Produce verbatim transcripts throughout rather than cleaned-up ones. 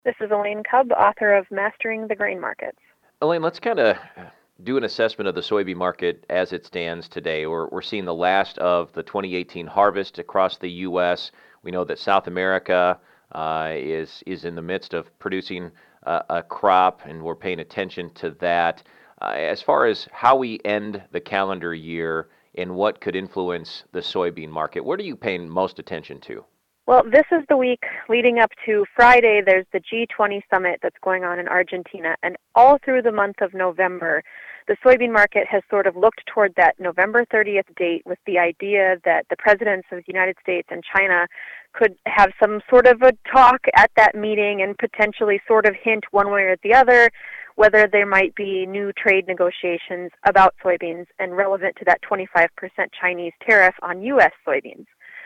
This is Elaine Cubb, author of Mastering the Grain Markets. Elaine, let's kind of do an assessment of the soybean market as it stands today. We're, we're seeing the last of the twenty eighteen harvest across the U S. We know that South America uh, is is in the midst of producing a, a crop, and we're paying attention to that. Uh, as far as how we end the calendar year and what could influence the soybean market, what are you paying most attention to? Well, this is the week leading up to Friday. There's the G twenty summit that's going on in Argentina, and all through the month of November, the soybean market has sort of looked toward that November thirtieth date with the idea that the presidents of the United States and China could have some sort of a talk at that meeting and potentially sort of hint one way or the other whether there might be new trade negotiations about soybeans and relevant to that twenty-five percent Chinese tariff on U S soybeans.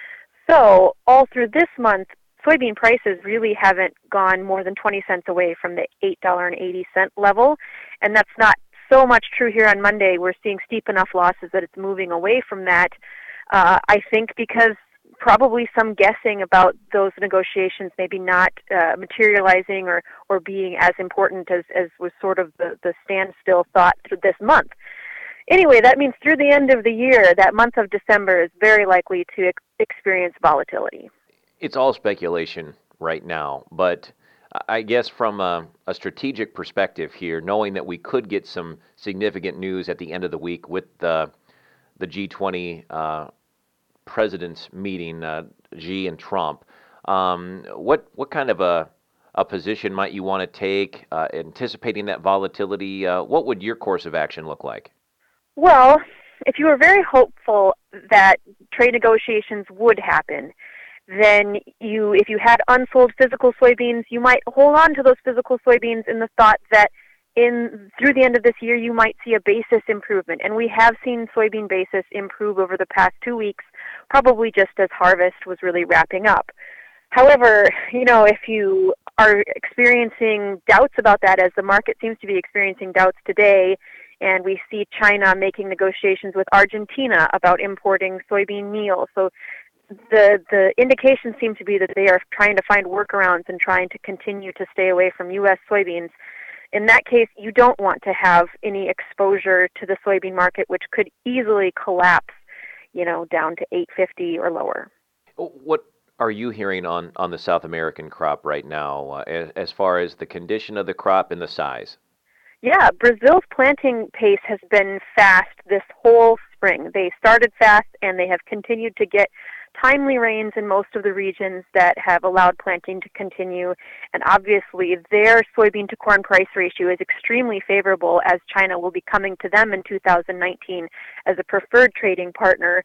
So all through this month, soybean prices really haven't gone more than twenty cents away from the eight dollars and eighty cents level, and that's not so much true here on Monday. We're seeing steep enough losses that it's moving away from that, uh, I think because probably some guessing about those negotiations maybe not uh, materializing or, or being as important as, as was sort of the, the standstill thought through this month. Anyway, that means through the end of the year, that month of December is very likely to ex- experience volatility. It's all speculation right now, but I guess from a, a strategic perspective here, knowing that we could get some significant news at the end of the week with the the G twenty uh, presidents meeting, uh, Xi and Trump, um, what what kind of a a position might you want to take, uh, anticipating that volatility? Uh, what would your course of action look like? Well, if you were very hopeful that trade negotiations would happen, then you, if you had unsold physical soybeans, you might hold on to those physical soybeans in the thought that in through the end of this year you might see a basis improvement. And we have seen soybean basis improve over the past two weeks, probably just as harvest was really wrapping up. However, you know, if you are experiencing doubts about that, as the market seems to be experiencing doubts today, and we see China making negotiations with Argentina about importing soybean meal. So the the indications seem to be that they are trying to find workarounds and trying to continue to stay away from U S soybeans. In that case, you don't want to have any exposure to the soybean market, which could easily collapse, you know, down to eight fifty or lower. What are you hearing on, on the South American crop right now, uh, as, as far as the condition of the crop and the size? Yeah, Brazil's planting pace has been fast this whole spring. They started fast and they have continued to get timely rains in most of the regions that have allowed planting to continue. And obviously their soybean to corn price ratio is extremely favorable, as China will be coming to them in two thousand nineteen as a preferred trading partner.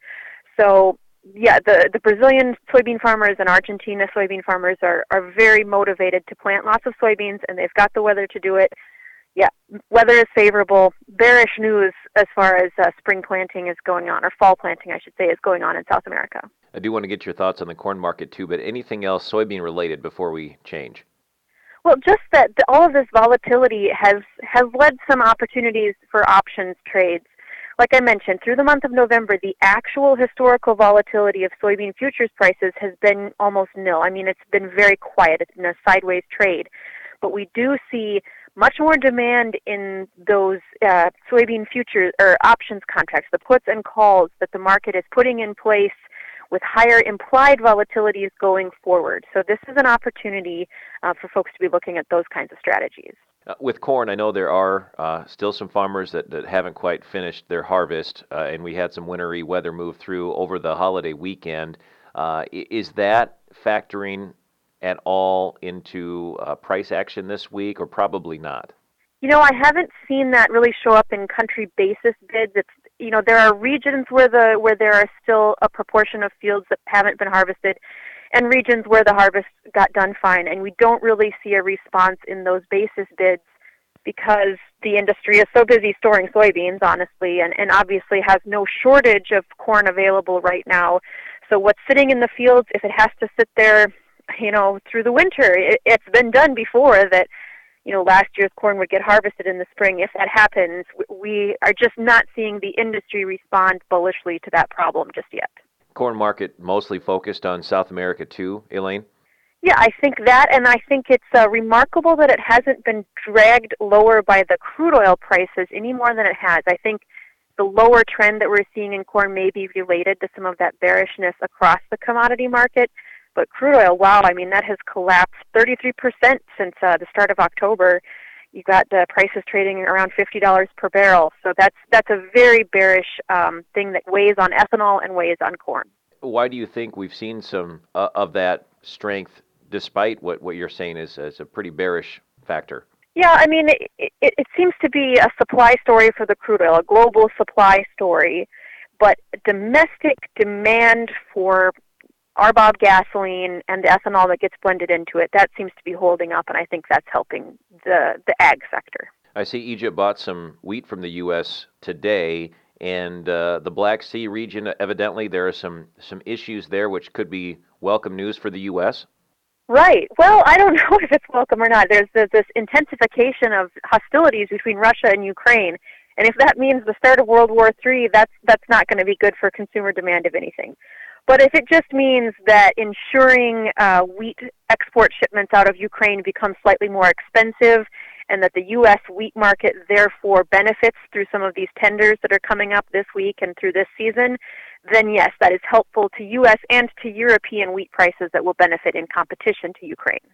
So yeah, the, the Brazilian soybean farmers and Argentina soybean farmers are, are very motivated to plant lots of soybeans, and they've got the weather to do it. Yeah, weather is favorable. Bearish news as far as uh, spring planting is going on, or fall planting, I should say, is going on in South America. I do want to get your thoughts on the corn market too, but anything else soybean related before we change? Well, just that the, all of this volatility has, has led some opportunities for options trades. Like I mentioned, through the month of November, the actual historical volatility of soybean futures prices has been almost nil. I mean, it's been very quiet. It's been a sideways trade. But we do see much more demand in those uh, soybean futures or options contracts, the puts and calls that the market is putting in place with higher implied volatilities going forward. So this is an opportunity uh, for folks to be looking at those kinds of strategies. Uh, with corn, I know there are uh, still some farmers that, that haven't quite finished their harvest, uh, and we had some wintry weather move through over the holiday weekend. Uh, is that factoring at all into uh, price action this week, or probably not? You know, I haven't seen that really show up in country basis bids. It's, you know, there are regions where the where there are still a proportion of fields that haven't been harvested, and regions where the harvest got done fine, and we don't really see a response in those basis bids because the industry is so busy storing soybeans, honestly, and, and obviously has no shortage of corn available right now. So what's sitting in the fields, if it has to sit there, you know, through the winter, it, it's been done before that, you know, last year's corn would get harvested in the spring. If that happens, we are just not seeing the industry respond bullishly to that problem just yet. Corn market mostly focused on South America too, Elaine? Yeah, I think that, and I think it's uh, remarkable that it hasn't been dragged lower by the crude oil prices any more than it has. I think the lower trend that we're seeing in corn may be related to some of that bearishness across the commodity market. But crude oil, wow, I mean, that has collapsed thirty-three percent since uh, the start of October. You've got the prices trading around fifty dollars per barrel. So that's that's a very bearish um, thing that weighs on ethanol and weighs on corn. Why do you think we've seen some uh, of that strength, despite what, what you're saying is, is a pretty bearish factor? Yeah, I mean, it, it, it seems to be a supply story for the crude oil, a global supply story, but domestic demand for R B O B gasoline and the ethanol that gets blended into it, that seems to be holding up, and I think that's helping the, the ag sector. I see Egypt bought some wheat from the U S today, and uh, the Black Sea region, evidently there are some, some issues there which could be welcome news for the U S. Right. Well, I don't know if it's welcome or not. There's, there's this intensification of hostilities between Russia and Ukraine, and if that means the start of World War Three, that's that's not going to be good for consumer demand of anything. But if it just means that ensuring uh, wheat export shipments out of Ukraine become slightly more expensive, and that the U S wheat market therefore benefits through some of these tenders that are coming up this week and through this season, then yes, that is helpful to U S and to European wheat prices that will benefit in competition to Ukraine.